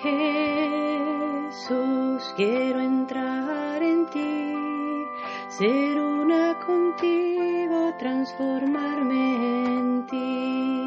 Jesús, quiero entrar en ti, ser una contigo, transformarme en ti.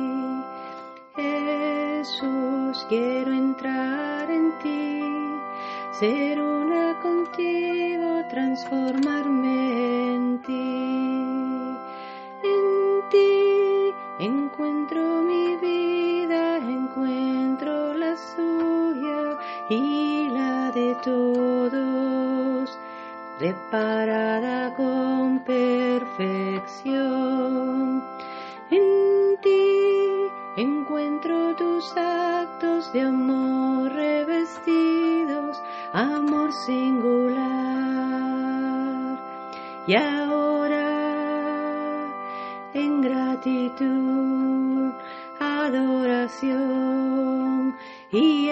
Jesús, quiero entrar en ti, ser una contigo, transformarme en ti. En ti encuentro mi vida, encuentro la suya y la de todos, reparada con perfección. En ti encuentro tus actos de amor revestidos, amor singular. Y ahora, en gratitud, adoración y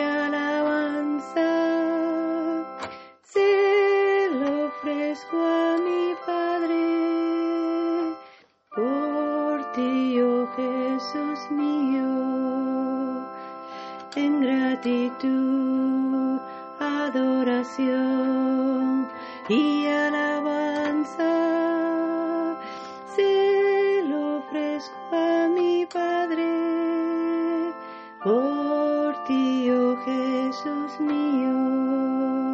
alabanza, se lo ofrezco a mi Padre, por ti, oh Jesús mío. En gratitud, adoración y alabanza, se lo ofrezco a mi Padre, por ti, oh Jesús mío.